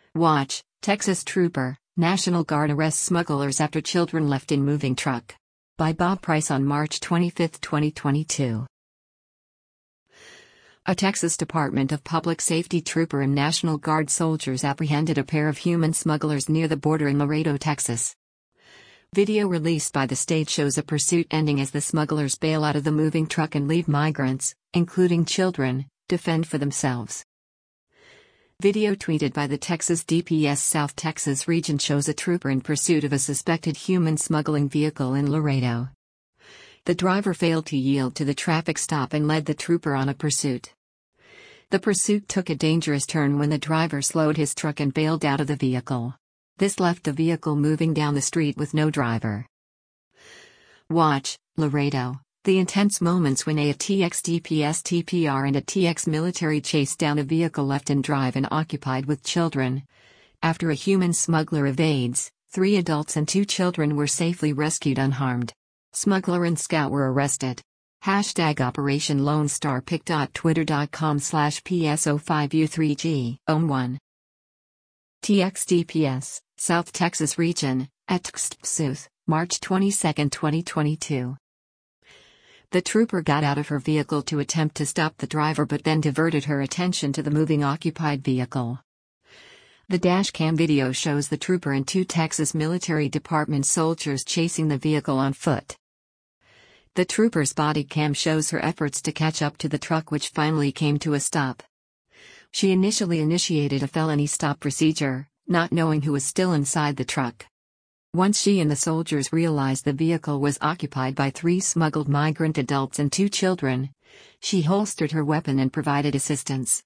Watch, Texas Trooper, National Guard arrests smugglers after children left in moving truck. By Bob Price on March 25, 2022. A Texas Department of Public Safety trooper and National Guard soldiers apprehended a pair of human smugglers near the border in Laredo, Texas. Video released by the state shows a pursuit ending as the smugglers bail out of the moving truck and leave migrants, including children, to fend for themselves. Video tweeted by the Texas DPS South Texas region shows a trooper in pursuit of a suspected human smuggling vehicle in Laredo. The driver failed to yield to the traffic stop and led the trooper on a pursuit. The pursuit took a dangerous turn when the driver slowed his truck and bailed out of the vehicle. This left the vehicle moving down the street with no driver. Watch, Laredo. The intense moments when a TX DPS TPR and a TX military chased down a vehicle left in drive and occupied with children. After a human smuggler evades, 3 adults and 2 children were safely rescued unharmed. Smuggler and scout were arrested. Hashtag Operation Lone Star Pick. Twitter.com/PSO5U3G 1. TX DPS, South Texas Region, at Txtpsuth, March 22, 2022. The trooper got out of her vehicle to attempt to stop the driver but then diverted her attention to the moving occupied vehicle. The dashcam video shows the trooper and 2 Texas Military Department soldiers chasing the vehicle on foot. The trooper's body cam shows her efforts to catch up to the truck, which finally came to a stop. She initially initiated a felony stop procedure, not knowing who was still inside the truck. Once she and the soldiers realized the vehicle was occupied by 3 smuggled migrant adults and 2 children, she holstered her weapon and provided assistance.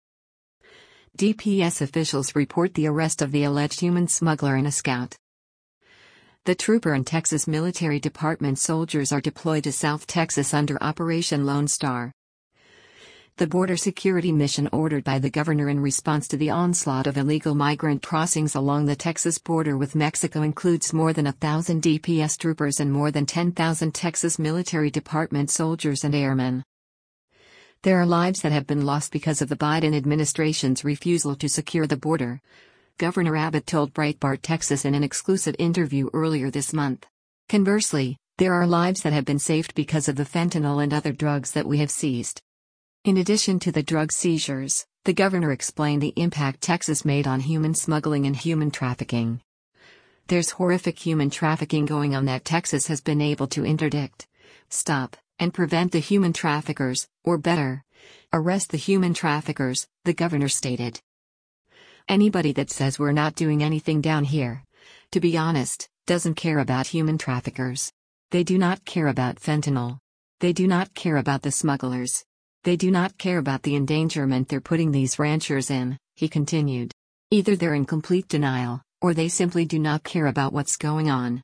DPS officials report the arrest of the alleged human smuggler and a scout. The trooper and Texas Military Department soldiers are deployed to South Texas under Operation Lone Star. The border security mission ordered by the governor in response to the onslaught of illegal migrant crossings along the Texas border with Mexico includes more than 1,000 DPS troopers and more than 10,000 Texas Military Department soldiers and airmen. There are lives that have been lost because of the Biden administration's refusal to secure the border, Governor Abbott told Breitbart Texas in an exclusive interview earlier this month. Conversely, there are lives that have been saved because of the fentanyl and other drugs that we have seized. In addition to the drug seizures, the governor explained the impact Texas made on human smuggling and human trafficking. There's horrific human trafficking going on that Texas has been able to interdict, stop, and prevent the human traffickers, or better, arrest the human traffickers, the governor stated. Anybody that says we're not doing anything down here, to be honest, doesn't care about human traffickers. They do not care about fentanyl. They do not care about the smugglers. They do not care about the endangerment they're putting these ranchers in, he continued. Either they're in complete denial, or they simply do not care about what's going on.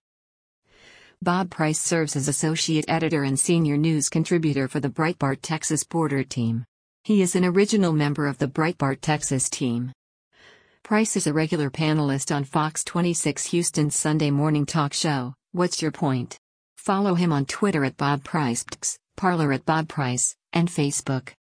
Bob Price serves as associate editor and senior news contributor for the Breitbart Texas Border team. He is an original member of the Breitbart Texas team. Price is a regular panelist on Fox 26 Houston's Sunday morning talk show, What's Your Point? Follow him on Twitter at Bob Price, Parler at Bob Price, and Facebook.